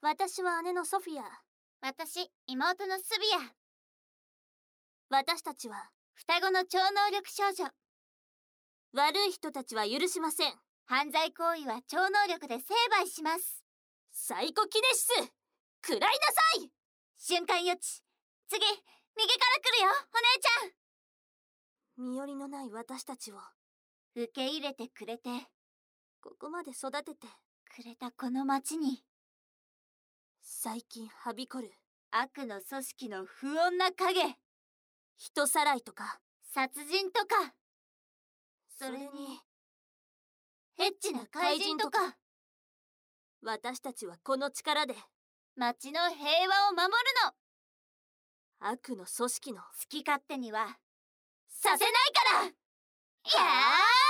私は姉のソフィア。 私、妹のスビア。 私たちは双子の超能力少女。 悪い人たちは許しません。 犯罪行為は超能力で成敗します。 サイコキネシス、食らいなさい。 瞬間予知。次、右から来るよ、お姉ちゃん。 身寄りのない私たちを受け入れてくれて、 ここまで育ててくれたこの町に、 最近はびこる悪の組織の不穏な影、 人さらいとか殺人とか、 それにエッチな怪人とか、 私たちはこの力で町の平和を守るの。 悪の組織の好き勝手にはさせないから。いやー